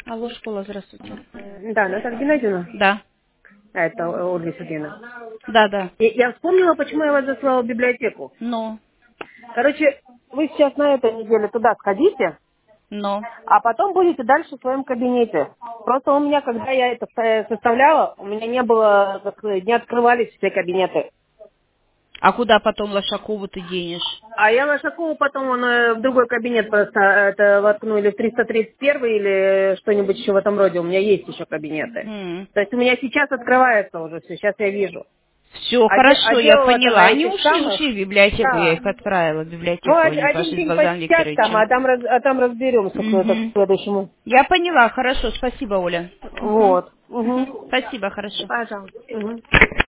Алло, школа, здравствуйте. Да, Наталья Геннадьевна. Да, Это Ольга Сергеевна. да, да. Я вспомнила, почему я вас заслала в библиотеку. Но, Короче, вы сейчас на этой неделе туда сходите, но. а потом будете дальше в своем кабинете. Просто у меня, когда я это составляла, у меня не было, не открывались все кабинеты. А куда потом Лошакову ты денешь? А я Лошакову потом в другой кабинет просто это воткнули, в 331 или что-нибудь еще в этом роде. У меня есть еще кабинеты. То есть у меня сейчас открывается уже все, сейчас я вижу. Все, А хорошо, я делала-то поняла. на Они этих ушли, самых, ушли в библиотеку, я да. их отправила в Ну, библиотеку, они один пошли с день Богданом посидят там, Викторовичем. а там разберемся, кто это к Угу. следующему. Я поняла, хорошо, спасибо, Оля. Угу. Вот. Угу. Спасибо, хорошо. Пожалуйста. Угу.